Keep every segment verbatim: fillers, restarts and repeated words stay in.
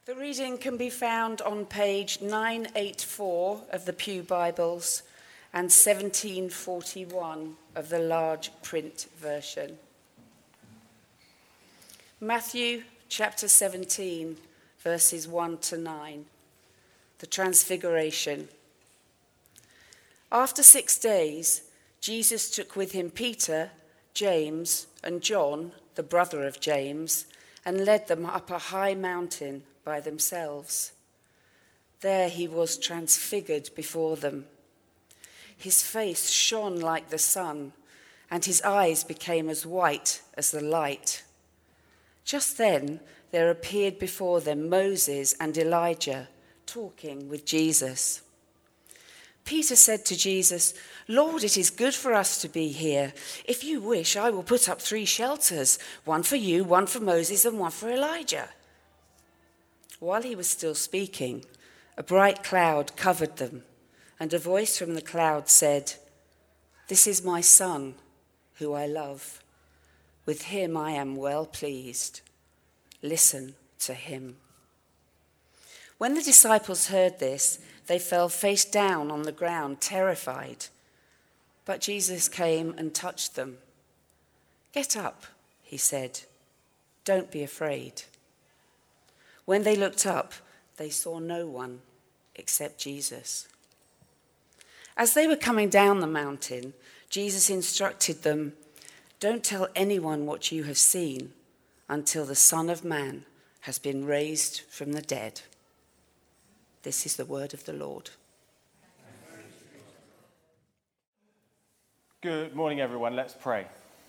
The reading can be found on page nine eighty-four of the Pew Bibles and seventeen forty-one of the large print version. Matthew chapter seventeen, verses one to nine. The Transfiguration. After six days, Jesus took with him Peter, James, and John, the brother of James, and led them up a high mountain by themselves. There he was transfigured before them. His face shone like the sun, and his eyes became as white as the light. Just then there appeared before them Moses and Elijah talking with Jesus. Peter said to Jesus, "Lord, it is good for us to be here. If you wish, I will put up three shelters, one for you, one for Moses, and one for Elijah." While he was still speaking, a bright cloud covered them, and a voice from the cloud said, "This is my son, who I love. With him I am well pleased. Listen to him." When the disciples heard this, they fell face down on the ground, terrified. But Jesus came and touched them. "Get up," he said. "Don't be afraid." When they looked up, they saw no one except Jesus. As they were coming down the mountain, Jesus instructed them, "Don't tell anyone what you have seen until the Son of Man has been raised from the dead." This is the word of the Lord. Good morning, everyone. Let's pray.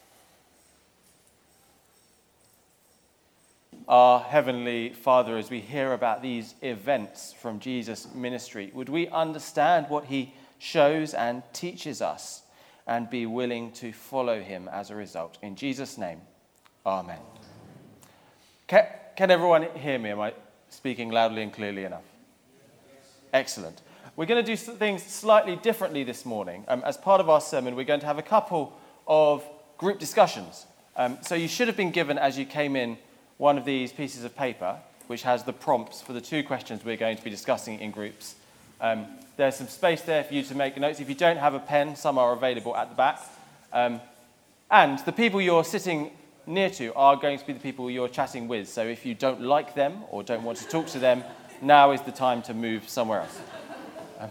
Our Heavenly Father, as we hear about these events from Jesus' ministry, would we understand what he shows and teaches us and be willing to follow him as a result? In Jesus' name, amen. Can, can everyone hear me? Am I speaking loudly and clearly enough? Excellent. We're going to do things slightly differently this morning. Um, as part of our sermon, we're going to have a couple of group discussions. Um, so you should have been given, as you came in, one of these pieces of paper, which has the prompts for the two questions we're going to be discussing in groups. Um, there's some space there for you to make notes. If you don't have a pen, some are available at the back. Um, and the people you're sitting near to are going to be the people you're chatting with. So if you don't like them or don't want to talk to them, now is the time to move somewhere else. Um,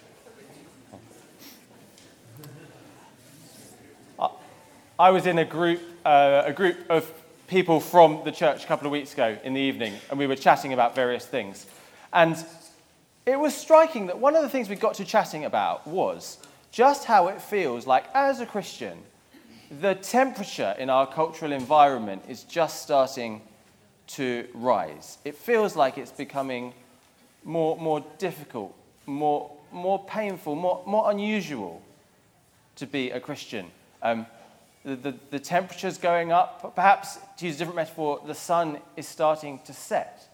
I was in a group, uh, a group of people from the church a couple of weeks ago in the evening, and we were chatting about various things. And it was striking that one of the things we got to chatting about was just how it feels like, as a Christian, the temperature in our cultural environment is just starting to rise. It feels like it's becoming more, more difficult, more, more painful, more, more unusual to be a Christian. Um, The, the, the temperature's going up. Perhaps, to use a different metaphor, the sun is starting to set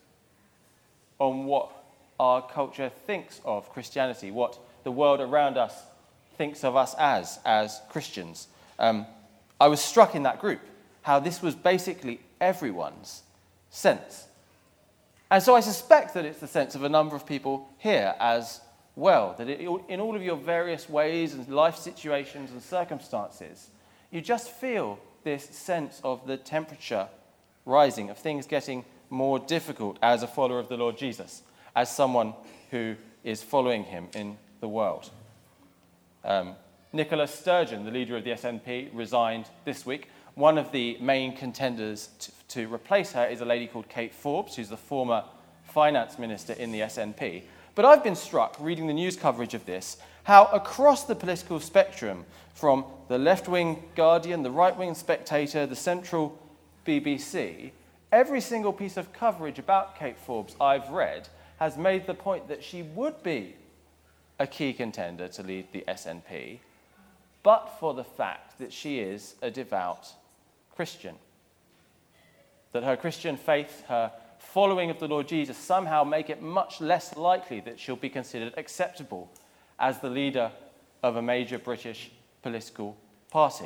on what our culture thinks of Christianity, what the world around us thinks of us as, as Christians. Um, I was struck in that group how this was basically everyone's sense. And so I suspect that it's the sense of a number of people here as well, that it, in all of your various ways and life situations and circumstances, you just feel this sense of the temperature rising, of things getting more difficult as a follower of the Lord Jesus, as someone who is following him in the world. Um, Nicola Sturgeon, the leader of the S N P, resigned this week. One of the main contenders to, to replace her is a lady called Kate Forbes, who's the former finance minister in the S N P. But I've been struck, reading the news coverage of this, how across the political spectrum, from the left-wing Guardian, the right-wing Spectator, the central B B C, every single piece of coverage about Kate Forbes I've read has made the point that she would be a key contender to lead the S N P, but for the fact that she is a devout Christian. That her Christian faith, her following of the Lord Jesus, somehow make it much less likely that she'll be considered acceptable as the leader of a major British political party.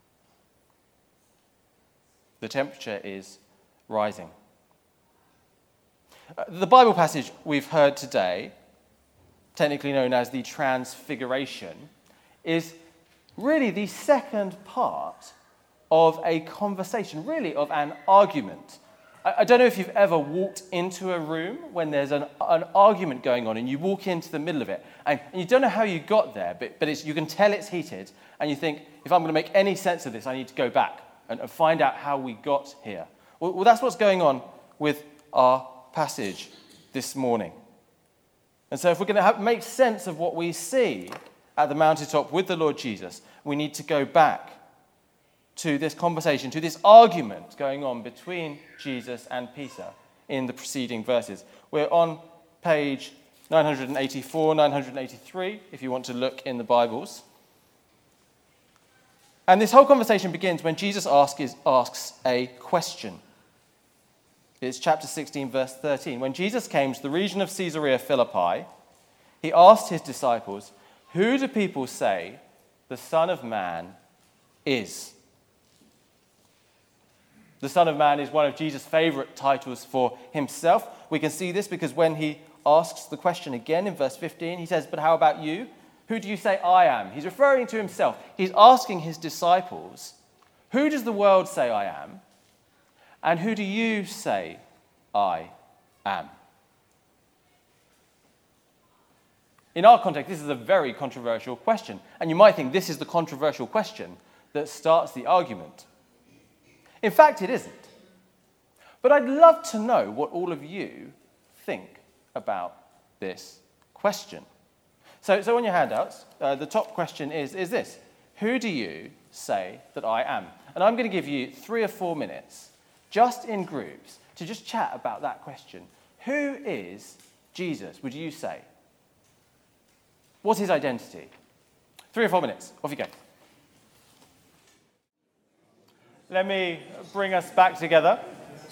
The temperature is rising. Uh, the Bible passage we've heard today, technically known as the Transfiguration, is really the second part of a conversation, really of an argument. I, I don't know if you've ever walked into a room when there's an, an argument going on and you walk into the middle of it and, and you don't know how you got there, but, but it's, you can tell it's heated and you think, if I'm going to make any sense of this, I need to go back and, and find out how we got here. Well, well, that's what's going on with our passage this morning. And so if we're going to have, make sense of what we see at the mountaintop with the Lord Jesus, we need to go back to this conversation, to this argument going on between Jesus and Peter in the preceding verses. We're on page nine eighty-four, nine eighty-three, if you want to look in the Bibles. And this whole conversation begins when Jesus asks, asks a question. It's chapter sixteen, verse thirteen. When Jesus came to the region of Caesarea Philippi, he asked his disciples, "Who do people say the Son of Man is?" The Son of Man is one of Jesus' favorite titles for himself. We can see this because when he asks the question again in verse fifteen, he says, "But how about you? Who do you say I am?" He's referring to himself. He's asking his disciples, "Who does the world say I am? And who do you say I am?" In our context, this is a very controversial question. And you might think this is the controversial question that starts the argument. In fact, it isn't. But I'd love to know what all of you think about this question. So, so on your handouts, uh, the top question is, is this: who do you say that I am? And I'm going to give you three or four minutes, just in groups, to just chat about that question. Who is Jesus, would you say? What's his identity? Three or four minutes. Off you go. Let me bring us back together.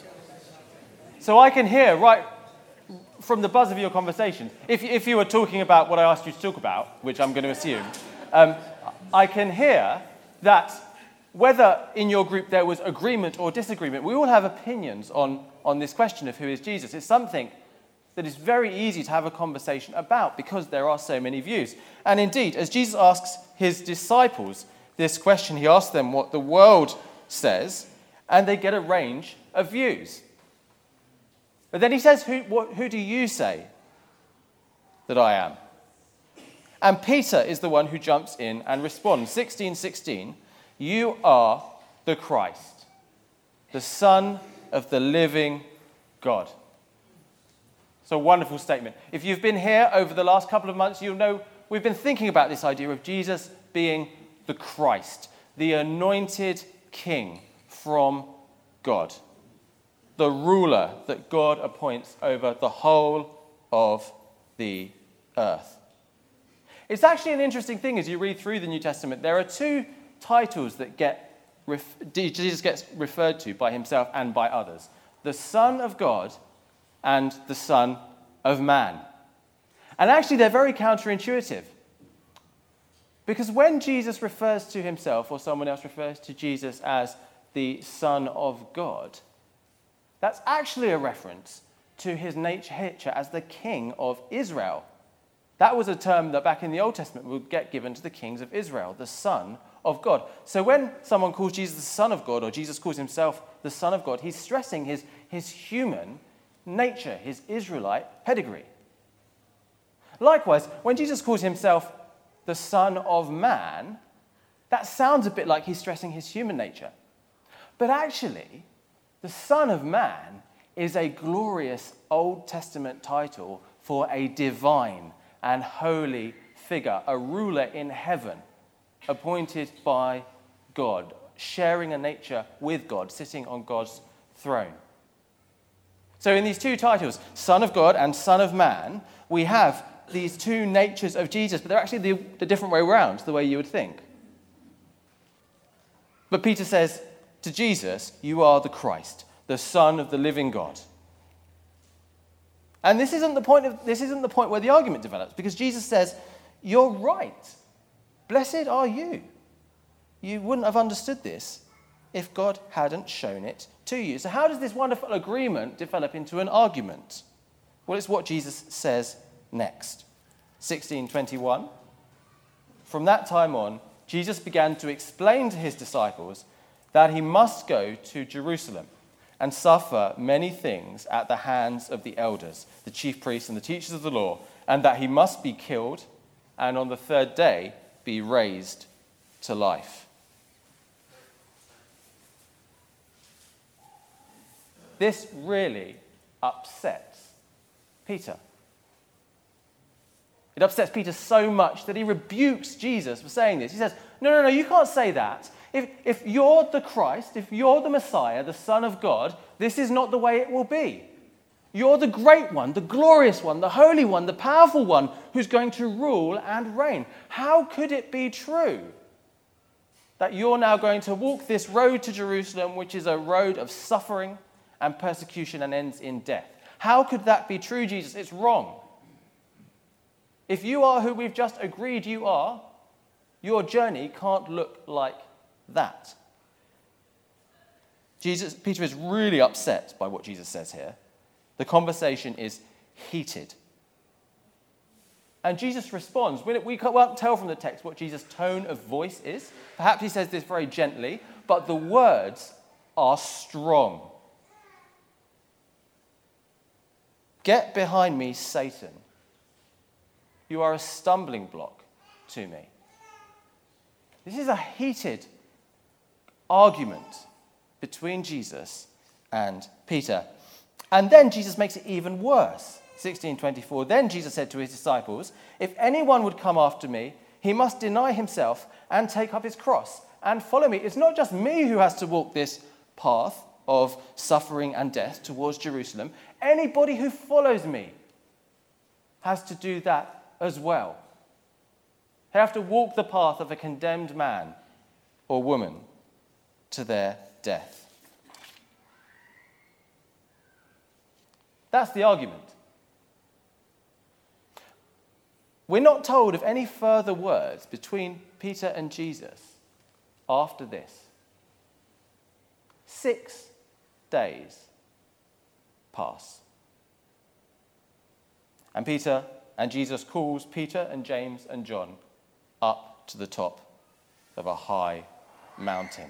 So I can hear right from the buzz of your conversation, if, if you were talking about what I asked you to talk about, which I'm going to assume, um, I can hear that whether in your group there was agreement or disagreement, we all have opinions on, on this question of who is Jesus. It's something that is very easy to have a conversation about because there are so many views. And indeed, as Jesus asks his disciples this question, he asks them what the world says, and they get a range of views. But then he says, who, what, who do you say that I am? And Peter is the one who jumps in and responds. sixteen sixteen, "You are the Christ, the Son of the living God." It's a wonderful statement. If you've been here over the last couple of months, you'll know we've been thinking about this idea of Jesus being the Christ, the anointed King from God, the ruler that God appoints over the whole of the earth. It's actually an interesting thing as you read through the New Testament. There are two titles that get ref- Jesus gets referred to by himself and by others: the Son of God and the Son of Man. And actually, they're very counterintuitive. Because when Jesus refers to himself, or someone else refers to Jesus as the Son of God, that's actually a reference to his nature as the King of Israel. That was a term that back in the Old Testament would get given to the kings of Israel, the Son of God. So when someone calls Jesus the Son of God, or Jesus calls himself the Son of God, he's stressing his, his human nature, his Israelite pedigree. Likewise, when Jesus calls himself the Son of Man, that sounds a bit like he's stressing his human nature. But actually, the Son of Man is a glorious Old Testament title for a divine and holy figure, a ruler in heaven, appointed by God, sharing a nature with God, sitting on God's throne. So in these two titles, Son of God and Son of Man, we have these two natures of Jesus, but they're actually the, the different way around, the way you would think. But Peter says to Jesus, "You are the Christ, the Son of the living God." And this isn't the point of, this isn't the point where the argument develops, because Jesus says, "You're right. Blessed are you. You wouldn't have understood this if God hadn't shown it to you." So how does this wonderful agreement develop into an argument? Well, it's what Jesus says next. sixteen twenty-one. From that time on, Jesus began to explain to his disciples that he must go to Jerusalem and suffer many things at the hands of the elders, the chief priests, and the teachers of the law, and that he must be killed and on the third day be raised to life. This really upsets Peter. It upsets Peter so much that he rebukes Jesus for saying this. He says, no, no, no, you can't say that. If, if you're the Christ, if you're the Messiah, the Son of God, this is not the way it will be. You're the great one, the glorious one, the holy one, the powerful one who's going to rule and reign. How could it be true that you're now going to walk this road to Jerusalem, which is a road of suffering and persecution and ends in death? How could that be true, Jesus? It's wrong. If you are who we've just agreed you are, your journey can't look like that. Jesus, Peter is really upset by what Jesus says here. The conversation is heated. And Jesus responds. We can't tell from the text what Jesus' tone of voice is. Perhaps he says this very gently, but the words are strong. Get behind me, Satan. You are a stumbling block to me. This is a heated argument between Jesus and Peter. And then Jesus makes it even worse. sixteen twenty-four, then Jesus said to his disciples, if anyone would come after me, he must deny himself and take up his cross and follow me. It's not just me who has to walk this path of suffering and death towards Jerusalem. Anybody who follows me has to do that as well. They have to walk the path of a condemned man or woman to their death. That's the argument. We're not told of any further words between Peter and Jesus after this. Six days pass. And Peter and Jesus calls Peter and James and John up to the top of a high mountain.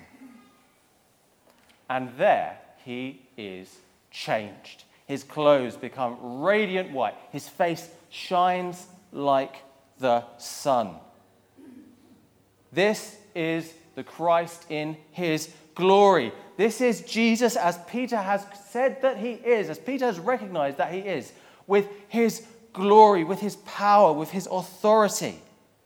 And there he is changed. His clothes become radiant white. His face shines like the sun. This is the Christ in his glory. This is Jesus as Peter has said that he is, as Peter has recognized that he is, with his glory, with his power, with his authority.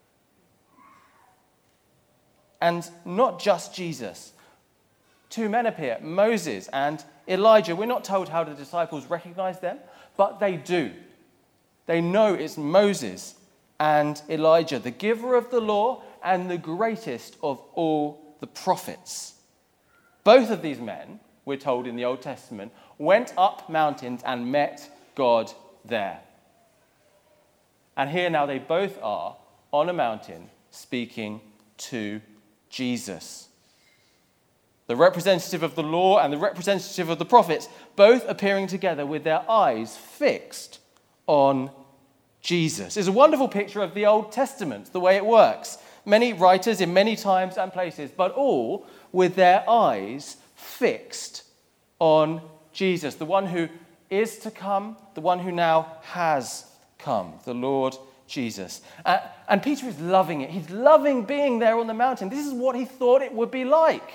And not just Jesus. Two men appear, Moses and Elijah. We're not told how the disciples recognize them, but they do. They know it's Moses and Elijah, the giver of the law and the greatest of all the prophets. Both of these men, we're told in the Old Testament, went up mountains and met God there. And here now they both are on a mountain speaking to Jesus. The representative of the law and the representative of the prophets, both appearing together with their eyes fixed on Jesus. It's a wonderful picture of the Old Testament, the way it works. Many writers in many times and places, but all with their eyes fixed on Jesus, the one who is to come, the one who now has come, the Lord Jesus. Uh, and Peter is loving it. He's loving being there on the mountain. This is what he thought it would be like.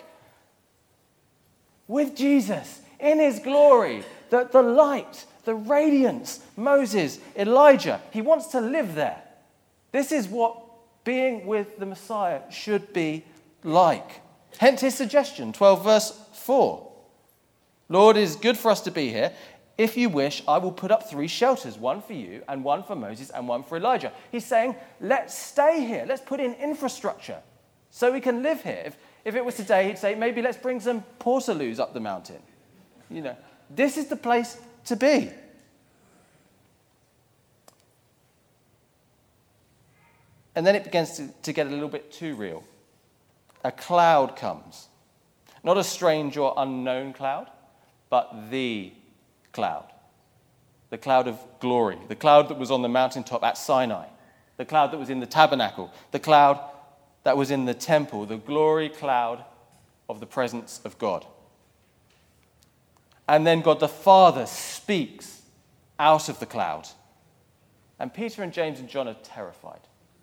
With Jesus, in his glory, the, the light, the radiance, Moses, Elijah. He wants to live there. This is what being with the Messiah should be like. Hence his suggestion, twelve verse four. Lord, it is good for us to be here. If you wish, I will put up three shelters, one for you and one for Moses and one for Elijah. He's saying, let's stay here. Let's put in infrastructure so we can live here. If, if it was today, he'd say, maybe let's bring some portaloos up the mountain. You know, this is the place to be. And then it begins to, to get a little bit too real. A cloud comes. Not a strange or unknown cloud, but the cloud. the cloud of glory, the cloud that was on the mountaintop at Sinai, the cloud that was in the tabernacle, the cloud that was in the temple, the glory cloud of the presence of God. And then God the Father speaks out of the cloud. And Peter and James and John are terrified.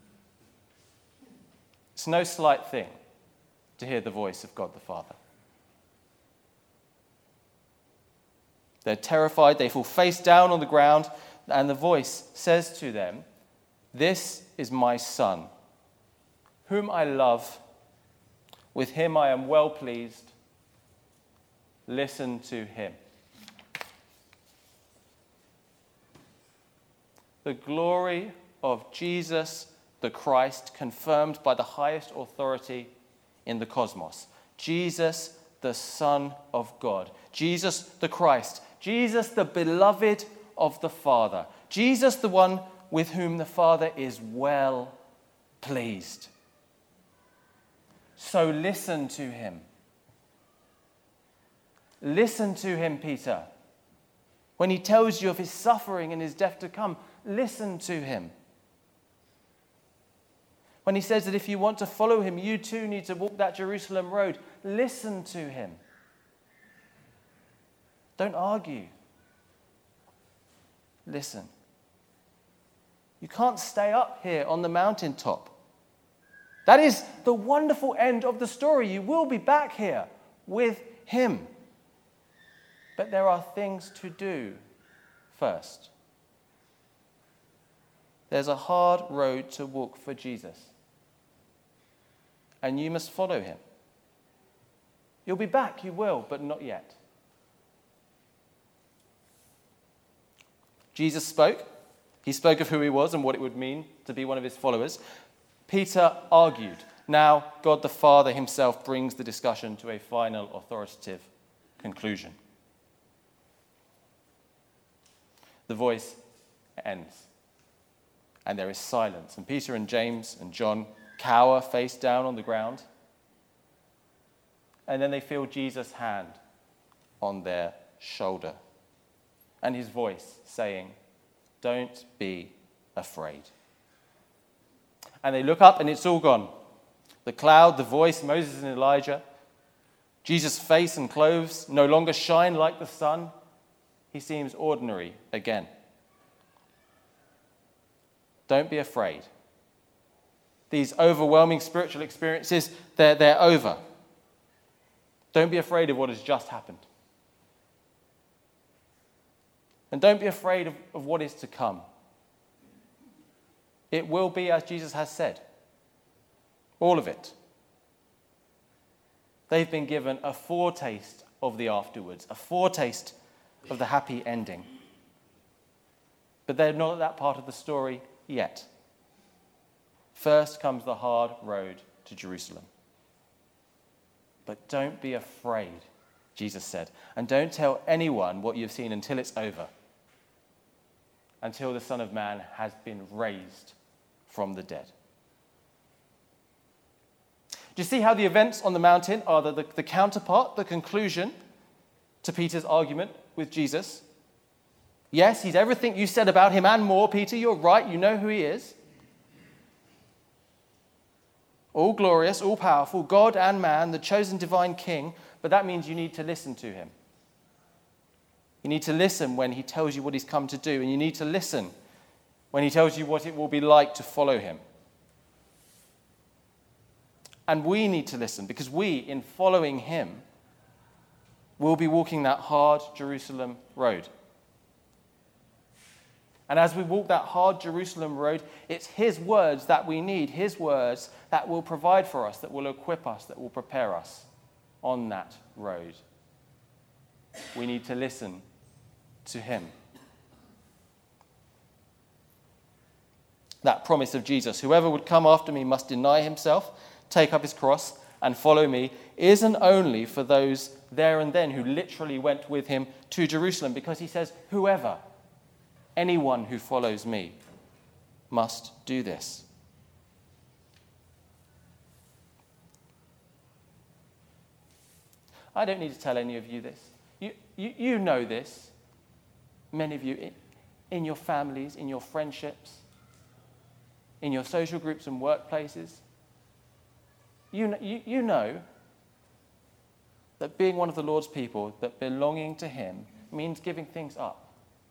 It's no slight thing to hear the voice of God the Father. They're terrified, they fall face down on the ground, and the voice says to them, "This is my Son, whom I love. With him I am well pleased. Listen to him." The glory of Jesus the Christ, confirmed by the highest authority in the cosmos. Jesus, the Son of God. Jesus, the Christ. Jesus, the beloved of the Father. Jesus, the one with whom the Father is well pleased. So listen to him. Listen to him, Peter. When he tells you of his suffering and his death to come, listen to him. When he says that if you want to follow him, you too need to walk that Jerusalem road, listen to him. Don't argue. Listen. You can't stay up here on the mountaintop. That is the wonderful end of the story. You will be back here with him. But there are things to do first. There's a hard road to walk for Jesus. And you must follow him. You'll be back, you will, but not yet. Jesus spoke. He spoke of who he was and what it would mean to be one of his followers. Peter argued. Now, God the Father himself brings the discussion to a final authoritative conclusion. The voice ends. And there is silence. And Peter and James and John cower face down on the ground. And then they feel Jesus' hand on their shoulder. And his voice saying, "Don't be afraid." And they look up and it's all gone. The cloud, the voice, Moses and Elijah. Jesus' face and clothes no longer shine like the sun. He seems ordinary again. Don't be afraid. These overwhelming spiritual experiences, they're, they're over. Don't be afraid of what has just happened. And don't be afraid of, of what is to come. It will be as Jesus has said. All of it. They've been given a foretaste of the afterwards, a foretaste of the happy ending. But they're not at that part of the story yet. First comes the hard road to Jerusalem. But don't be afraid, Jesus said, and don't tell anyone what you've seen until it's over, until the Son of Man has been raised from the dead. Do you see how the events on the mountain are the, the, the counterpart, the conclusion to Peter's argument with Jesus? Yes, he's everything you said about him and more, Peter. You're right. You know who he is. All glorious, all powerful, God and man, the chosen divine king. But that means you need to listen to him. You need to listen when he tells you what he's come to do. And you need to listen when he tells you what it will be like to follow him. And we need to listen because we, in following him, will be walking that hard Jerusalem road. And as we walk that hard Jerusalem road, it's his words that we need, his words that will provide for us, that will equip us, that will prepare us on that road. We need to listen to him. That promise of Jesus, whoever would come after me must deny himself, take up his cross, and follow me, isn't only for those there and then who literally went with him to Jerusalem, because he says, whoever, anyone who follows me must do this. I don't need to tell any of you this. You, you, you know this. Many of you, in your families, in your friendships, in your social groups and workplaces. You, you, you know that being one of the Lord's people, that belonging to him, means giving things up.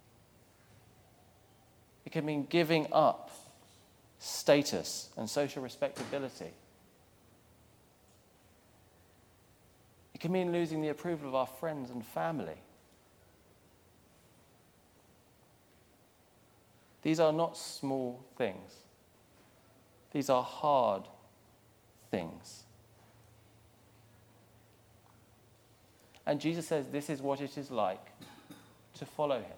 It can mean giving up status and social respectability. It can mean losing the approval of our friends and family. These are not small things. These are hard things. And Jesus says this is what it is like to follow him.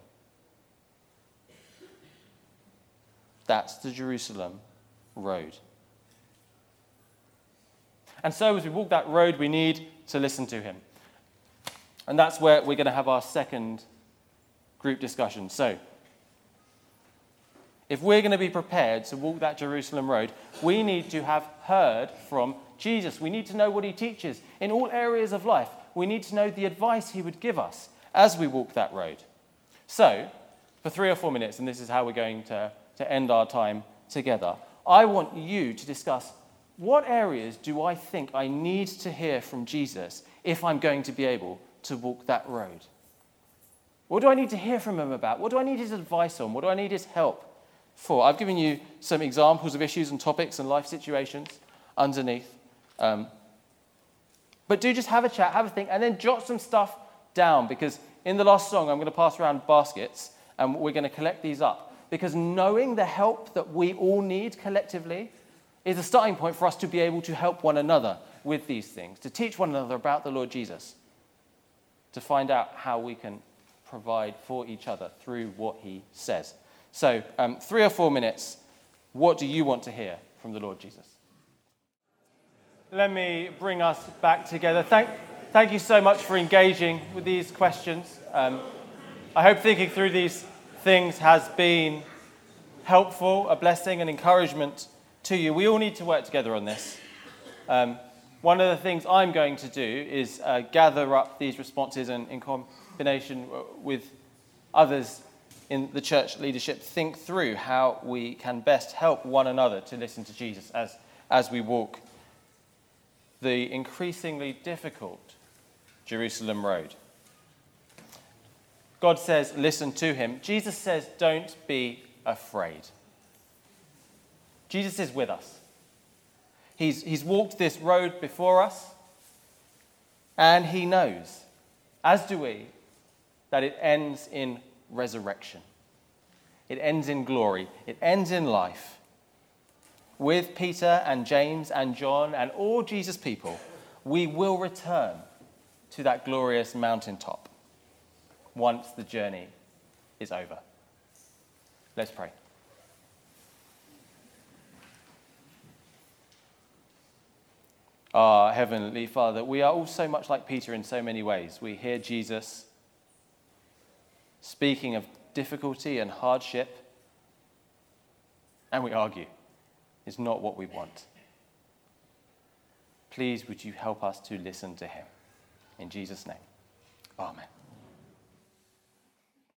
That's the Jerusalem road. And so as we walk that road, we need to listen to him. And that's where we're going to have our second group discussion. So, if we're going to be prepared to walk that Jerusalem road, we need to have heard from Jesus. We need to know what he teaches in all areas of life. We need to know the advice he would give us as we walk that road. So, for three or four minutes, and this is how we're going to, to end our time together, I want you to discuss what areas do I think I need to hear from Jesus if I'm going to be able to walk that road? What do I need to hear from him about? What do I need his advice on? What do I need his help for? I've given you some examples of issues and topics and life situations underneath. Um, but do just have a chat, have a think, and then jot some stuff down, because in the last song I'm going to pass around baskets and we're going to collect these up. Because knowing the help that we all need collectively is a starting point for us to be able to help one another with these things, to teach one another about the Lord Jesus, to find out how we can provide for each other through what he says. So, um, three or four minutes, what do you want to hear from the Lord Jesus? Let me bring us back together. Thank, thank you so much for engaging with these questions. Um, I hope thinking through these things has been helpful, a blessing, and encouragement to you. We all need to work together on this. Um, one of the things I'm going to do is uh, gather up these responses and in combination with others in the church leadership, think through how we can best help one another to listen to Jesus as, as we walk the increasingly difficult Jerusalem road. God says, listen to him. Jesus says, don't be afraid. Jesus is with us. He's, he's walked this road before us, and he knows, as do we, that it ends in resurrection. It ends in glory. It ends in life. With Peter and James and John and all Jesus' people, we will return to that glorious mountaintop once the journey is over. Let's pray. Our Heavenly Father, we are all so much like Peter in so many ways. We hear Jesus speaking of difficulty and hardship, and we argue. It's not what we want. Please, would you help us to listen to him? In Jesus' name, amen.